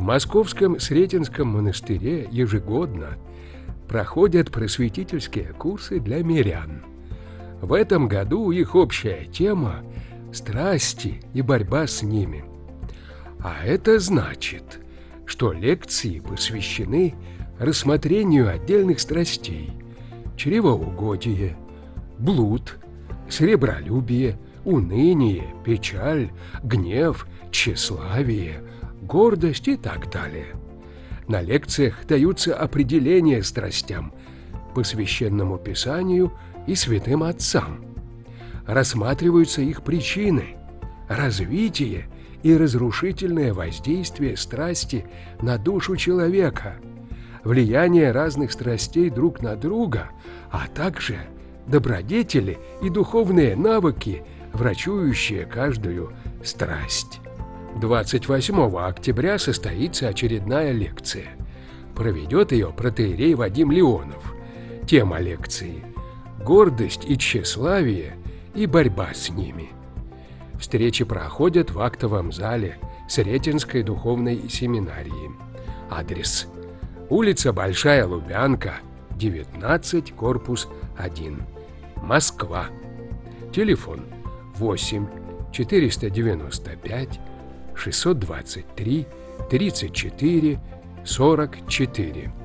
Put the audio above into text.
Московском Сретенском монастыре ежегодно проходят просветительские курсы для мирян. В этом году их общая тема – страсти и борьба с ними. А это значит, что лекции посвящены рассмотрению отдельных страстей – чревоугодие, блуд, сребролюбие, уныние, печаль, гнев, тщеславие, гордость и так далее. На лекциях даются определения страстям по священному писанию и святым отцам. Рассматриваются их причины, развитие и разрушительное воздействие страсти на душу человека, влияние разных страстей друг на друга, а также добродетели и духовные навыки, врачующие каждую страсть. 28 октября состоится очередная лекция. Проведет ее протоиерей Вадим Леонов. Тема лекции – гордость и тщеславие и борьба с ними. Встречи проходят в актовом зале Сретенской духовной семинарии. Адрес – улица Большая Лубянка, 19, корпус 1, Москва. Телефон 8 495 623 34 44.